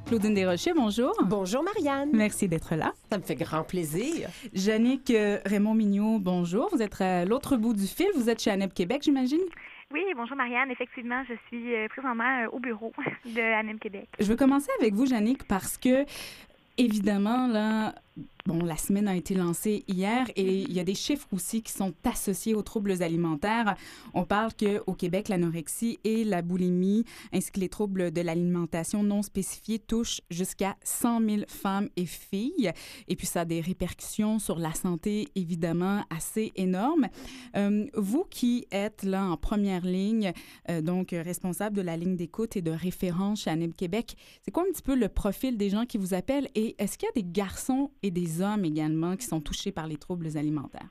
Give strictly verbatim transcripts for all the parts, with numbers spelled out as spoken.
Claudine Desrochers, bonjour. Bonjour Marianne. Merci d'être là. Ça me fait grand plaisir. Jannick euh, Raymond-Mignot, bonjour. Vous êtes à l'autre bout du fil. Vous êtes chez ANEB Québec, j'imagine? Oui, bonjour Marianne. Effectivement, je suis euh, présentement euh, au bureau de ANEB Québec. Je veux commencer avec vous, Jannick, parce que, évidemment, là, bon, la semaine a été lancée hier et il y a des chiffres aussi qui sont associés aux troubles alimentaires. On parle qu'au Québec, l'anorexie et la boulimie, ainsi que les troubles de l'alimentation non spécifiés, touchent jusqu'à cent mille femmes et filles. Et puis, ça a des répercussions sur la santé, évidemment, assez énormes. Euh, vous qui êtes là en première ligne, euh, donc responsable de la ligne d'écoute et de référence chez ANEB Québec, c'est quoi un petit peu le profil des gens qui vous appellent et est-ce qu'il y a des garçons et des hommes également qui sont touchés par les troubles alimentaires?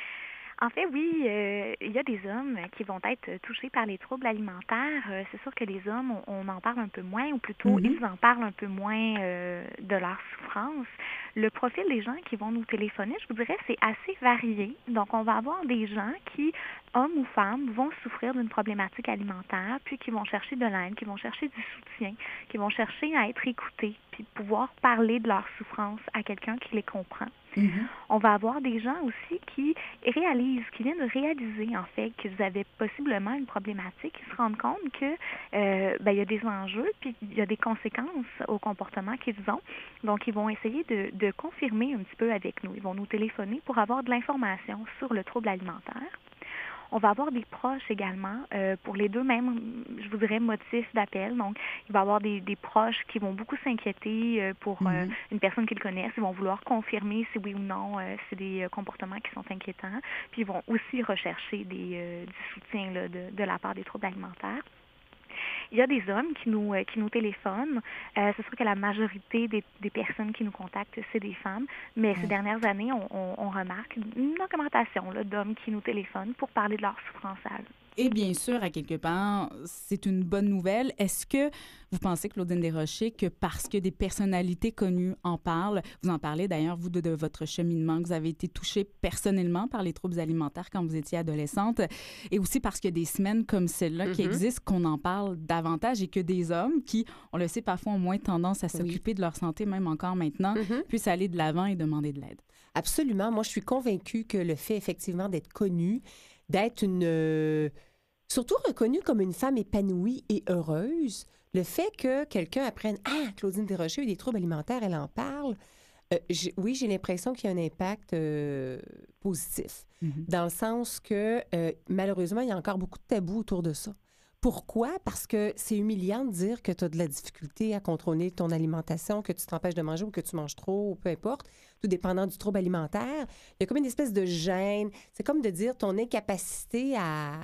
En fait, oui, euh, il y a des hommes qui vont être touchés par les troubles alimentaires. Euh, c'est sûr que les hommes, on, on en parle un peu moins, ou plutôt, mm-hmm. ils en parlent un peu moins euh, de leur souffrance. Le profil des gens qui vont nous téléphoner, je vous dirais, c'est assez varié. Donc, on va avoir des gens qui, hommes ou femmes, vont souffrir d'une problématique alimentaire, puis qui vont chercher de l'aide, qui vont chercher du soutien, qui vont chercher à être écoutés, puis pouvoir parler de leur souffrance à quelqu'un qui les comprend. Mm-hmm. On va avoir des gens aussi qui réalisent, qui viennent de réaliser en fait qu'ils avaient possiblement une problématique, qui se rendent compte que euh, ben, il y a des enjeux puis il y a des conséquences au comportement qu'ils ont. Donc ils vont essayer de, de confirmer un petit peu avec nous. Ils vont nous téléphoner pour avoir de l'information sur le trouble alimentaire. On va avoir des proches également euh, pour les deux mêmes, je vous dirais, motifs d'appel. Donc, il va y avoir des, des proches qui vont beaucoup s'inquiéter euh, pour euh, mm-hmm. une personne qu'ils connaissent. Ils vont vouloir confirmer si oui ou non euh, c'est des euh, comportements qui sont inquiétants. Puis, ils vont aussi rechercher des, euh, du soutien là, de, de la part des troubles alimentaires. Il y a des hommes qui nous euh, qui nous téléphonent. Euh, c'est sûr que la majorité des, des personnes qui nous contactent, c'est des femmes. Mais mmh. ces dernières années, on, on, on remarque une augmentation là, d'hommes qui nous téléphonent pour parler de leur souffrance à eux. Et bien sûr, à quelque part, c'est une bonne nouvelle. Est-ce que vous pensez, Claudine Desrochers, que parce que des personnalités connues en parlent, vous en parlez d'ailleurs, vous, de, de votre cheminement, que vous avez été touchée personnellement par les troubles alimentaires quand vous étiez adolescente, et aussi parce qu'il y a des semaines comme celle-là mm-hmm. qui existent, qu'on en parle davantage et que des hommes qui, on le sait, parfois ont moins tendance à s'occuper oui. de leur santé, même encore maintenant, mm-hmm. puissent aller de l'avant et demander de l'aide. Absolument. Moi, je suis convaincue que le fait, effectivement, d'être connue, d'être une... Euh, surtout reconnue comme une femme épanouie et heureuse, le fait que quelqu'un apprenne « Ah, Claudine Desrochers a eu des troubles alimentaires, elle en parle euh, », oui, j'ai l'impression qu'il y a un impact euh, positif, mm-hmm. dans le sens que, euh, malheureusement, il y a encore beaucoup de tabous autour de ça. Pourquoi? Parce que c'est humiliant de dire que tu as de la difficulté à contrôler ton alimentation, que tu t'empêches de manger ou que tu manges trop, ou peu importe, tout dépendant du trouble alimentaire. Il y a comme une espèce de gêne. C'est comme de dire ton incapacité à...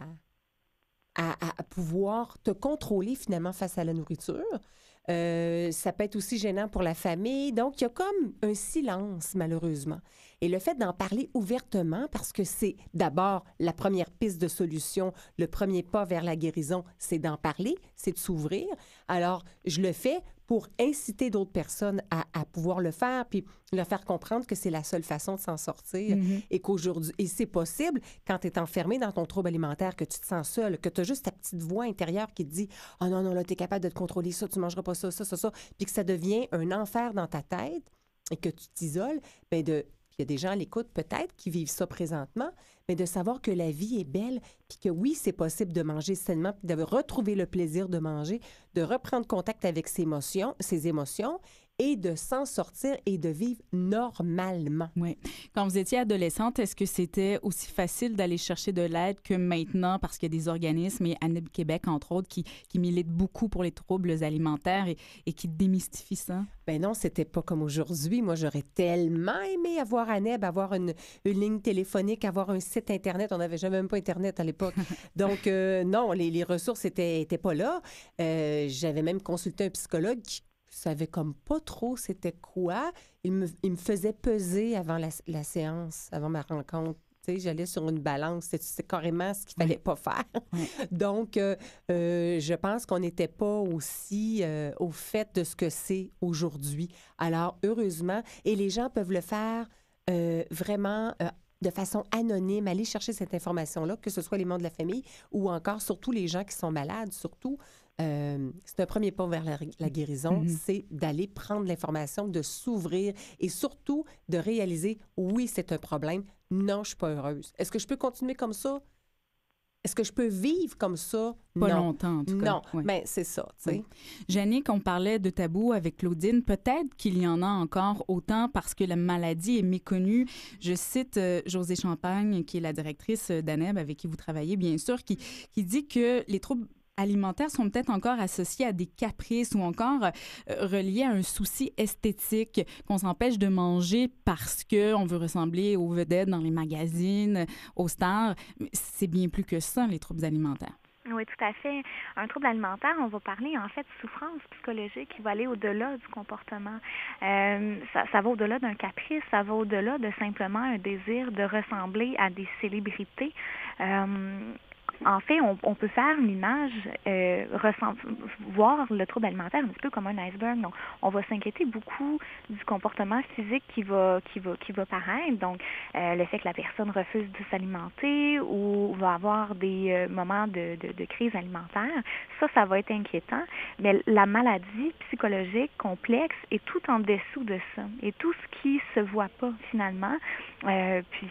À, à, à pouvoir te contrôler finalement face à la nourriture. Euh, ça peut être aussi gênant pour la famille. Donc, il y a comme un silence, malheureusement. Et le fait d'en parler ouvertement, parce que c'est d'abord la première piste de solution, le premier pas vers la guérison, c'est d'en parler, c'est de s'ouvrir. Alors, je le fais pour inciter d'autres personnes à, à pouvoir le faire, puis leur faire comprendre que c'est la seule façon de s'en sortir mm-hmm. et qu'aujourd'hui, et c'est possible quand tu es enfermé dans ton trouble alimentaire, que tu te sens seul, que tu as juste ta petite voix intérieure qui te dit « Ah oh non, non, là, tu es capable de te contrôler ça, tu mangeras pas ça, ça, ça, ça », puis que ça devient un enfer dans ta tête et que tu t'isoles, bien de... Il y a des gens à l'écoute peut-être qui vivent ça présentement, mais de savoir que la vie est belle, puis que oui, c'est possible de manger sainement, puis de retrouver le plaisir de manger, de reprendre contact avec ses émotions, ses émotions et de s'en sortir et de vivre normalement. Oui. Quand vous étiez adolescente, est-ce que c'était aussi facile d'aller chercher de l'aide que maintenant, parce qu'il y a des organismes, et ANEB Québec, entre autres, qui, qui militent beaucoup pour les troubles alimentaires et, et qui démystifient ça? Ben non, c'était pas comme aujourd'hui. Moi, j'aurais tellement aimé avoir ANEB, avoir une, une ligne téléphonique, avoir un site Internet. On n'avait jamais même pas Internet à l'époque. Donc, euh, non, les, les ressources étaient, étaient pas là. Euh, j'avais même consulté un psychologue qui savais comme pas trop c'était quoi. Il me, il me faisait peser avant la, la séance, avant ma rencontre. Tu sais, j'allais sur une balance. C'est, c'est carrément ce qu'il fallait oui. pas faire. Oui. Donc, euh, euh, je pense qu'on n'était pas aussi euh, au fait de ce que c'est aujourd'hui. Alors, heureusement, et les gens peuvent le faire euh, vraiment... Euh, de façon anonyme, aller chercher cette information-là, que ce soit les membres de la famille ou encore surtout les gens qui sont malades, surtout euh, c'est un premier pas vers la, la guérison, Mm-hmm. c'est d'aller prendre l'information, de s'ouvrir et surtout de réaliser, oui, c'est un problème, non, je ne suis pas heureuse. Est-ce que je peux continuer comme ça? Est-ce que je peux vivre comme ça? Pas non. longtemps, en tout cas. Non, Oui. mais c'est ça, tu sais. Oui. Jannick, on parlait de tabou avec Claudine. Peut-être qu'il y en a encore autant parce que la maladie est méconnue. Je cite euh, Josée Champagne, qui est la directrice d'A N E B, avec qui vous travaillez, bien sûr, qui, qui dit que les troubles alimentaires sont peut-être encore associés à des caprices ou encore euh, reliés à un souci esthétique, qu'on s'empêche de manger parce qu'on veut ressembler aux vedettes dans les magazines, aux stars. Mais c'est bien plus que ça, les troubles alimentaires. Oui, tout à fait. Un trouble alimentaire, on va parler en fait de souffrance psychologique qui va aller au-delà du comportement. Euh, ça, ça va au-delà d'un caprice, ça va au-delà de simplement un désir de ressembler à des célébrités. Euh, En fait, on, on peut faire une image, euh, ressent, voir le trouble alimentaire un petit peu comme un iceberg. Donc, on va s'inquiéter beaucoup du comportement physique qui va, qui va, qui va paraître. Donc, euh, le fait que la personne refuse de s'alimenter ou va avoir des euh, moments de, de, de crise alimentaire, ça, ça va être inquiétant. Mais la maladie psychologique complexe est tout en dessous de ça. Et tout ce qui se voit pas finalement, euh, puis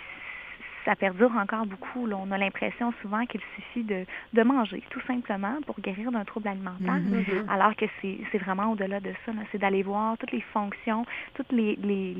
ça perdure encore beaucoup. Là. On a l'impression souvent qu'il suffit de, de manger, tout simplement, pour guérir d'un trouble alimentaire, Mm-hmm. alors que c'est, c'est vraiment au-delà de ça. Là. C'est d'aller voir toutes les fonctions, toutes les... les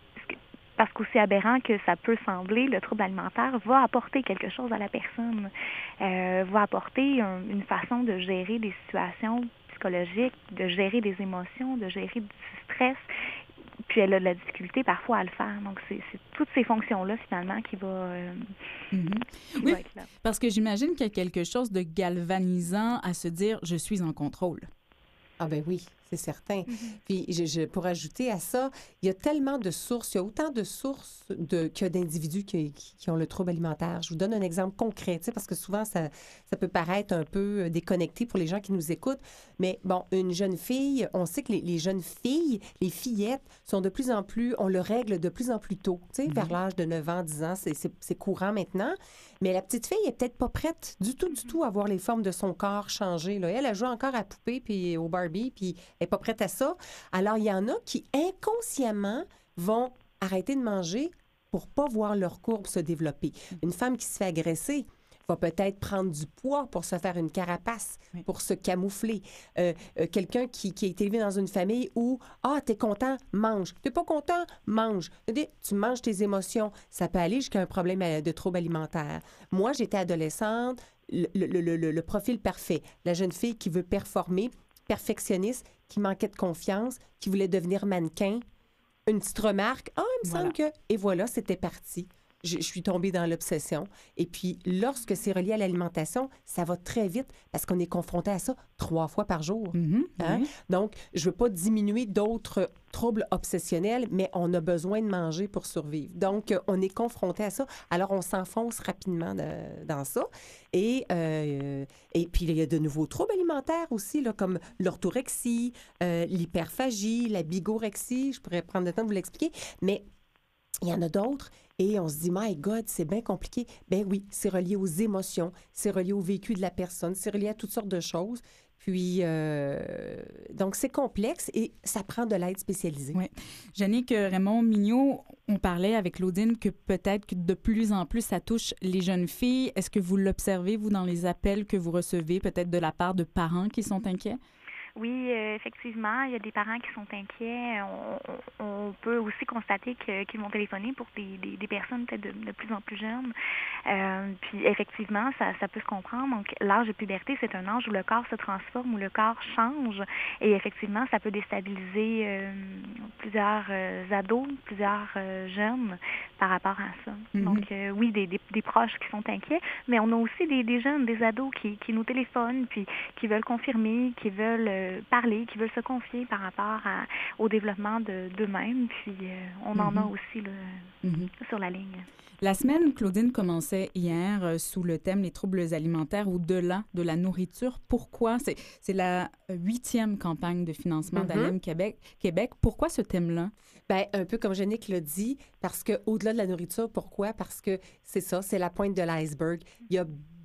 parce qu'aussi aberrant que ça peut sembler, le trouble alimentaire va apporter quelque chose à la personne, euh, va apporter un, une façon de gérer des situations psychologiques, de gérer des émotions, de gérer du stress. Puis elle a de la difficulté parfois à le faire. Donc, c'est, c'est toutes ces fonctions-là, finalement, qui va, euh, Mm-hmm. qui Oui, va être là. parce que j'imagine qu'il y a quelque chose de galvanisant à se dire « je suis en contrôle ». Ah ben oui, c'est certain. Mm-hmm. Puis, je, je, pour ajouter à ça, il y a tellement de sources, il y a autant de sources de, que d'individus qui, qui, qui ont le trouble alimentaire. Je vous donne un exemple concret, tu sais, parce que souvent, ça, ça peut paraître un peu déconnecté pour les gens qui nous écoutent. Mais bon, une jeune fille, on sait que les, les jeunes filles, les fillettes, sont de plus en plus, on le règle de plus en plus tôt, tu sais, mm-hmm. vers l'âge de neuf ans, dix ans, c'est, c'est, c'est courant maintenant. Mais la petite fille est peut-être pas prête du tout, du tout à voir les formes de son corps changer. Là. Elle, elle joue encore à poupée puis au Barbie, puis elle n'est pas prête à ça. Alors, il y en a qui, inconsciemment, vont arrêter de manger pour pas voir leur courbe se développer. Une femme qui se fait agresser va peut-être prendre du poids pour se faire une carapace, oui. pour se camoufler. Euh, euh, quelqu'un qui, qui a été élevé dans une famille où « Ah, t'es content, mange. T'es pas content, mange. » Tu manges tes émotions. Ça peut aller jusqu'à un problème de trouble alimentaire. Moi, j'étais adolescente, le, le, le, le, le profil parfait. La jeune fille qui veut performer, perfectionniste, qui manquait de confiance, qui voulait devenir mannequin. Une petite remarque. « Ah, il me voilà. semble que... » Et voilà, c'était parti. Je, je suis tombée dans l'obsession. Et puis, lorsque c'est relié à l'alimentation, ça va très vite parce qu'on est confronté à ça trois fois par jour. Mm-hmm, hein? oui. Donc, je ne veux pas diminuer d'autres troubles obsessionnels, mais on a besoin de manger pour survivre. Donc, on est confronté à ça. Alors, on s'enfonce rapidement de, dans ça. Et, euh, et puis, il y a de nouveaux troubles alimentaires aussi, là, comme l'orthorexie, euh, l'hyperphagie, la bigorexie. Je pourrais prendre le temps de vous l'expliquer. Mais il y en a d'autres. Et on se dit, my God, c'est bien compliqué. Ben oui, c'est relié aux émotions, c'est relié au vécu de la personne, c'est relié à toutes sortes de choses. Puis, euh, donc, c'est complexe et ça prend de l'aide spécialisée. Oui. Jannick, Raymond Mignot, on parlait avec Claudine que peut-être que de plus en plus, ça touche les jeunes filles. Est-ce que vous l'observez, vous, dans les appels que vous recevez, peut-être de la part de parents qui sont inquiets? Oui, euh, effectivement, il y a des parents qui sont inquiets. On, on peut aussi constater que, qu'ils vont téléphoner pour des, des, des personnes peut-être de, de plus en plus jeunes. Euh, puis effectivement, ça, ça peut se comprendre. Donc, l'âge de puberté, c'est un âge où le corps se transforme, où le corps change. Et effectivement, ça peut déstabiliser euh, plusieurs euh, ados, plusieurs euh, jeunes par rapport à ça. Mm-hmm. Donc, euh, oui, des, des, des proches qui sont inquiets, mais on a aussi des, des jeunes, des ados qui, qui nous téléphonent, puis qui veulent confirmer, qui veulent euh, parler, qui veulent se confier par rapport à, au développement de, d'eux-mêmes. Puis euh, on mm-hmm. en a aussi là, mm-hmm. sur la ligne. La semaine, Claudine, commençait hier euh, sous le thème « Les troubles alimentaires au-delà de la nourriture ». Pourquoi? C'est, c'est la huitième campagne de financement mm-hmm. d'A N E B Québec. Québec. Pourquoi ce thème-là? Bien, un peu comme Jannick l'a dit, parce qu'au-delà de la nourriture, pourquoi? Parce que c'est ça, c'est la pointe de l'iceberg. Il y a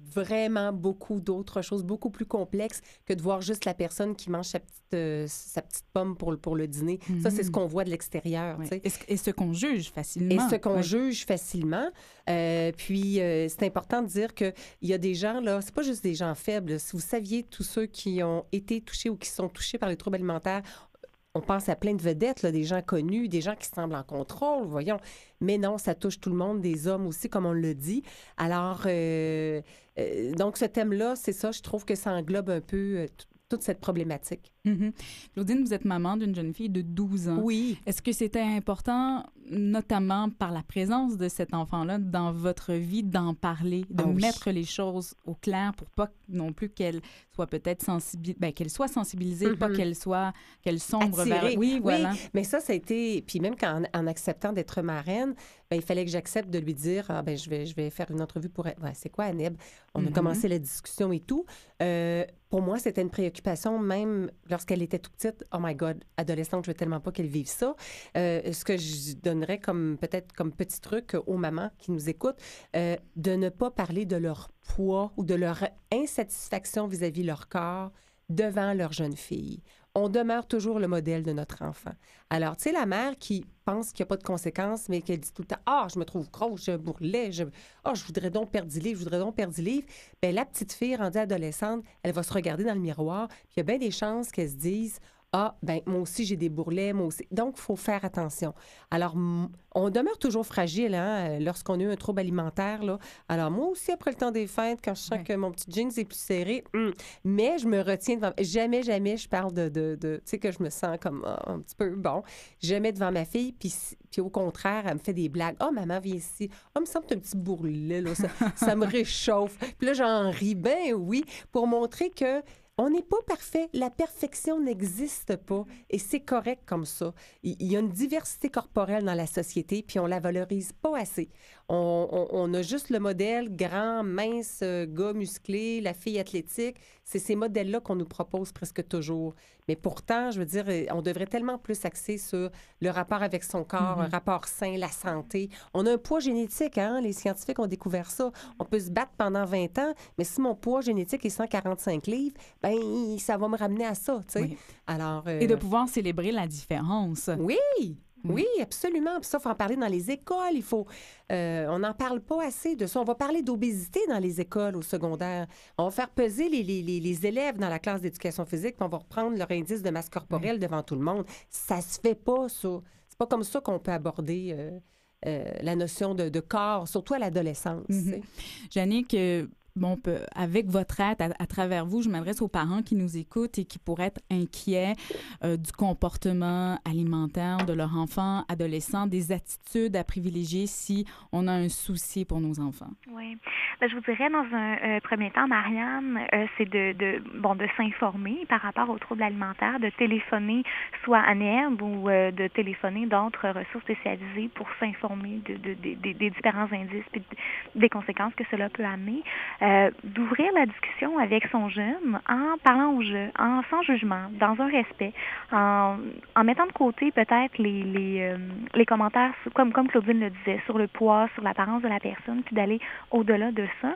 vraiment beaucoup d'autres choses, beaucoup plus complexes que de voir juste la personne qui mange sa petite, euh, sa petite pomme pour, le- pour le dîner. Mm-hmm. Ça, c'est ce qu'on voit de l'extérieur. Ouais. tu sais. Et, ce, et ce qu'on juge facilement. Et ce qu'on ouais. juge facilement. Euh, puis, euh, c'est important de dire qu'il y a des gens, là, c'est pas juste des gens faibles. Si vous saviez, tous ceux qui ont été touchés ou qui sont touchés par les troubles alimentaires, on pense à plein de vedettes, là, des gens connus, des gens qui semblent en contrôle, voyons. Mais non, ça touche tout le monde, des hommes aussi, comme on le dit. Alors, euh, euh, donc ce thème-là, c'est ça, je trouve que ça englobe un peu euh, t- toute cette problématique. Mm-hmm. Claudine, vous êtes maman d'une jeune fille de douze ans. Oui. Est-ce que c'était important, notamment par la présence de cet enfant-là dans votre vie, d'en parler, de Ah oui. mettre les choses au clair pour pas non plus qu'elle soit peut-être sensibilisée, ben, qu'elle soit sensibilisée, Mm-hmm. pas qu'elle soit, qu'elle sombre Attirée. vers... Oui, voilà. Oui, mais ça, ça a été... Puis même qu'en en acceptant d'être marraine, ben, il fallait que j'accepte de lui dire, ah, ben, je vais, je vais faire une entrevue pour... Ouais, c'est quoi, Aneb? On a Mm-hmm. commencé la discussion et tout. Euh, pour moi, c'était une préoccupation, même lorsqu'elle était toute petite. Oh my God, adolescente, je veux tellement pas qu'elle vive ça. Euh, ce que je donnerais comme peut-être comme petit truc aux mamans qui nous écoutent, euh, de ne pas parler de leur poids ou de leur insatisfaction vis-à-vis leur corps devant leur jeune fille. On demeure toujours le modèle de notre enfant. Alors, tu sais, la mère qui pense qu'il n'y a pas de conséquences, mais qu'elle dit tout le temps « Ah, je me trouve grosse, je bourrelet, je... Ah, je voudrais donc perdre dix livres, je voudrais donc perdre dix livres. » Bien, la petite fille rendue adolescente, elle va se regarder dans le miroir, puis il y a bien des chances qu'elle se dise « Ah, ben moi aussi, j'ai des bourrelets, moi aussi. » Donc, il faut faire attention. Alors, m- on demeure toujours fragile hein, lorsqu'on a eu un trouble alimentaire. Là. Alors, moi aussi, après le temps des fêtes, quand je sens Ouais. que mon petit jeans est plus serré, hum, mais je me retiens devant... Jamais, jamais, je parle de... de, de tu sais, que je me sens comme ah, un petit peu bon. Jamais devant ma fille, puis, puis au contraire, elle me fait des blagues. « Oh, maman, viens ici. Oh, il me semble que t'as un petit bourrelet, là. Ça, ça me réchauffe. » Puis là, j'en ris. Ben oui, pour montrer que on n'est pas parfait. La perfection n'existe pas et c'est correct comme ça. Il y a une diversité corporelle dans la société puis on la valorise pas assez. On, on, on a juste le modèle grand, mince, euh, gars musclé, la fille athlétique. C'est ces modèles-là qu'on nous propose presque toujours. Mais pourtant, je veux dire, on devrait tellement plus axer sur le rapport avec son corps, Mm-hmm. un rapport sain, la santé. On a un poids génétique, hein? Les scientifiques ont découvert ça. On peut se battre pendant vingt ans, mais si mon poids génétique est cent quarante-cinq livres, ben ça va me ramener à ça, tu sais. Oui. Alors, euh, Et de pouvoir célébrer la différence. Oui, oui, absolument. Puis ça, il faut en parler dans les écoles. Il faut... euh, on n'en parle pas assez de ça. On va parler d'obésité dans les écoles au secondaire. On va faire peser les, les, les, les élèves dans la classe d'éducation physique, puis on va reprendre leur indice de masse corporelle oui. devant tout le monde. Ça se fait pas, ça. C'est pas comme ça qu'on peut aborder euh, euh, la notion de, de corps, surtout à l'adolescence. Mm-hmm. Jannick, euh, bon, peut, avec votre aide, à, à travers vous, je m'adresse aux parents qui nous écoutent et qui pourraient être inquiets euh, du comportement alimentaire de leur enfant, adolescent, des attitudes à privilégier si on a un souci pour nos enfants. Oui. Ben, je vous dirais, dans un euh, premier temps, Marianne, euh, c'est de, de, bon, de s'informer par rapport aux troubles alimentaires, de téléphoner soit à N E B ou euh, de téléphoner d'autres ressources spécialisées pour s'informer de, de, de, de, des différents indices et des conséquences que cela peut amener. Euh, d'ouvrir la discussion avec son jeune en parlant au jeu, en sans jugement, dans un respect, en, en mettant de côté peut-être les, les, euh, les commentaires, comme, comme Claudine le disait, sur le poids, sur l'apparence de la personne, puis d'aller au-delà de ça.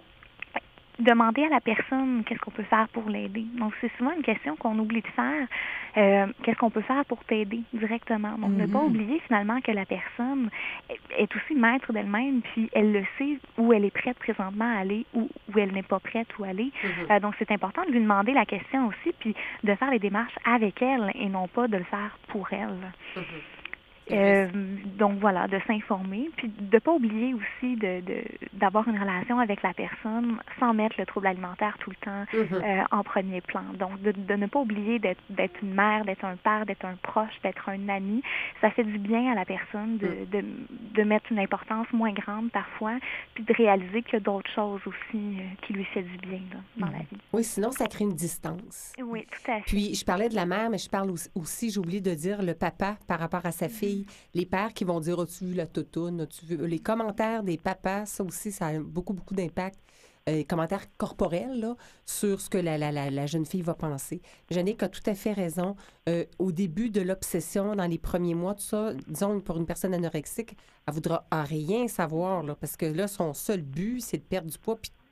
Demander à la personne qu'est-ce qu'on peut faire pour l'aider. Donc, c'est souvent une question qu'on oublie de faire. Euh, qu'est-ce qu'on peut faire pour t'aider directement? Donc, mm-hmm. ne pas oublier finalement que la personne est aussi maître d'elle-même, puis elle le sait où elle est prête présentement à aller, ou où elle n'est pas prête où aller. Mm-hmm. Euh, donc, c'est important de lui demander la question aussi, puis de faire les démarches avec elle et non pas de le faire pour elle. Mm-hmm. Euh, donc voilà, de s'informer, puis de ne pas oublier aussi de, de, d'avoir une relation avec la personne sans mettre le trouble alimentaire tout le temps mm-hmm. euh, en premier plan. Donc de, de ne pas oublier d'être, d'être une mère, d'être un père, d'être un proche, d'être un ami. Ça fait du bien à la personne de, mm. de, de mettre une importance moins grande parfois, puis de réaliser qu'il y a d'autres choses aussi euh, qui lui fait du bien là, dans mm. la vie. Oui, sinon ça crée une distance. Oui, tout à fait. Puis je parlais de la mère, mais je parle aussi, j'ai oublié de dire le papa par rapport à sa mm-hmm. fille. Les pères qui vont dire « As-tu vu la toutoune? As-tu vu? » Les commentaires des papas, ça aussi, ça a beaucoup, beaucoup d'impact. Euh, les commentaires corporels là, sur ce que la, la, la, la jeune fille va penser. Jannick a tout à fait raison. Euh, au début de l'obsession, dans les premiers mois, tout ça, disons, pour une personne anorexique, elle voudra en rien savoir, là, parce que là, son seul but, c'est de perdre du poids puis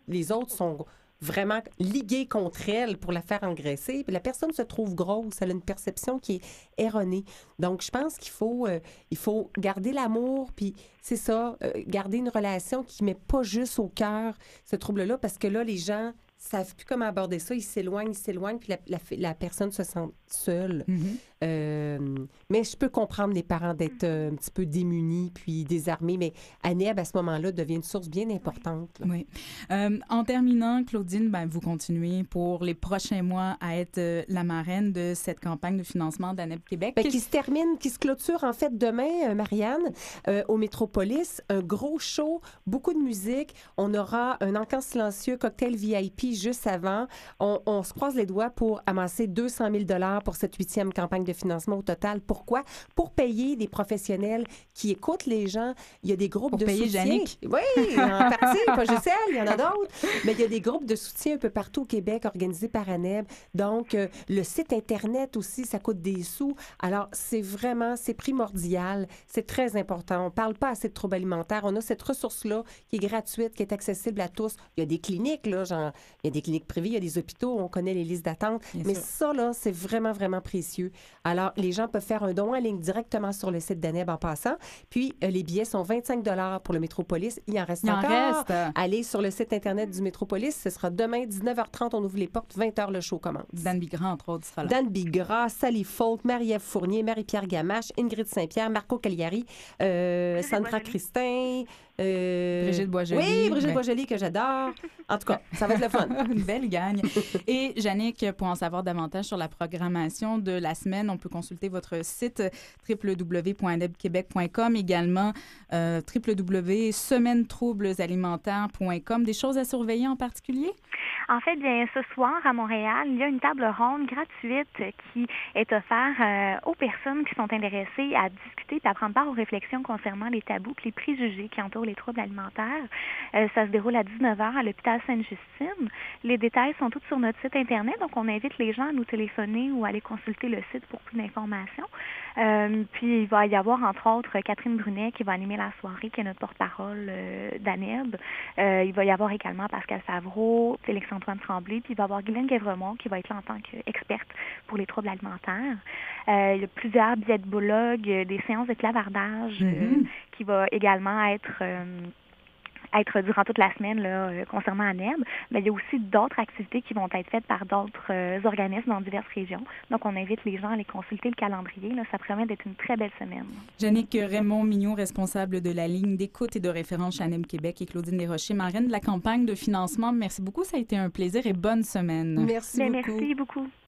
les autres sont vraiment ligués contre elle pour la faire engraisser. Puis la personne se trouve grosse, elle a une perception qui est erronée. Donc, je pense qu'il faut, euh, il faut garder l'amour, puis c'est ça, euh, garder une relation qui ne met pas juste au cœur ce trouble-là, parce que là, les gens ne savent plus comment aborder ça, ils s'éloignent, ils s'éloignent, puis la, la, la personne se sent seule. Mm-hmm. Euh, mais je peux comprendre les parents d'être euh, un petit peu démunis puis désarmés, mais Aneb, à ce moment-là, devient une source bien importante. Là. Oui. Euh, en terminant, Claudine, ben, vous continuez pour les prochains mois à être euh, la marraine de cette campagne de financement d'Aneb Québec. Ben, qui se termine, qui se clôture en fait demain, euh, Marianne, euh, au Métropolis. Un gros show, beaucoup de musique. On aura un encamp silencieux, cocktail V I P juste avant. On, on se croise les doigts pour amasser deux cent mille dollars pour cette huitième campagne de financement au total. Pourquoi? Pour payer des professionnels qui écoutent les gens. Il y a des groupes pour de payer soutien. Jannick. Oui, en partie, pas juste elle, il y en a d'autres. Mais il y a des groupes de soutien un peu partout au Québec organisés par Aneb. Donc, euh, le site Internet aussi, ça coûte des sous. Alors, c'est vraiment, c'est primordial. C'est très important. On ne parle pas assez de troubles alimentaires. On a cette ressource-là qui est gratuite, qui est accessible à tous. Il y a des cliniques, là, genre, il y a des cliniques privées, il y a des hôpitaux, on connaît les listes d'attente. Bien mais sûr. ça, là, c'est vraiment, vraiment précieux. Alors, les gens peuvent faire un don en ligne directement sur le site d'Aneb en passant. Puis, euh, les billets sont vingt-cinq dollars pour le Métropolis. Il en reste Il en encore. reste. Allez sur le site Internet du Métropolis. Ce sera demain, dix-neuf heures trente. On ouvre les portes. vingt heures, le show commence. Dan Bigrand, entre autres, sera là. Dan Bigra, Sally Fault, Marie-Ève Fournier, Marie-Pierre Gamache, Ingrid Saint-Pierre, Marco Cagliari, euh, Brigitte Sandra Boisjoli. Christin. euh, Brigitte Boisjoli. Oui, Brigitte Ben- Boisjoli, que j'adore. En tout cas, ça va être le fun. Une belle gagne. Et Jannick, pour en savoir davantage sur la programmation de la semaine, on peut consulter votre site w w w point aneb québec point com, également euh, w w w point semaine troubles alimentaires point com. Des choses à surveiller en particulier? En fait, bien, ce soir, à Montréal, il y a une table ronde gratuite qui est offerte euh, aux personnes qui sont intéressées à discuter et à prendre part aux réflexions concernant les tabous et les préjugés qui entourent les troubles alimentaires. Euh, ça se déroule à dix-neuf heures à l'hôpital Sainte-Justine. Les détails sont tous sur notre site Internet, donc on invite les gens à nous téléphoner ou à aller consulter le site pour plus d'informations. Euh, puis, il va y avoir, entre autres, Catherine Brunet qui va animer la soirée, qui est notre porte-parole euh, d'Aneb. Euh, il va y avoir également Pascal Favreau, Félix-Antoine Tremblay, puis il va y avoir Guylaine Guévremont qui va être là en tant qu'experte pour les troubles alimentaires. Euh, il y a plusieurs bibliologues, euh, des séances de clavardage euh, Mhm. qui va également être... euh, être durant toute la semaine là, euh, concernant Aneb, mais il y a aussi d'autres activités qui vont être faites par d'autres euh, organismes dans diverses régions. Donc, on invite les gens à aller consulter le calendrier. Là, ça promet d'être une très belle semaine. Jannick Raymond-Mignot, responsable de la ligne d'écoute et de référence chez Aneb Québec, et Claudine Desrochers, marraine de la campagne de financement. Merci beaucoup. Ça a été un plaisir et bonne semaine. Merci Bien, beaucoup. merci beaucoup.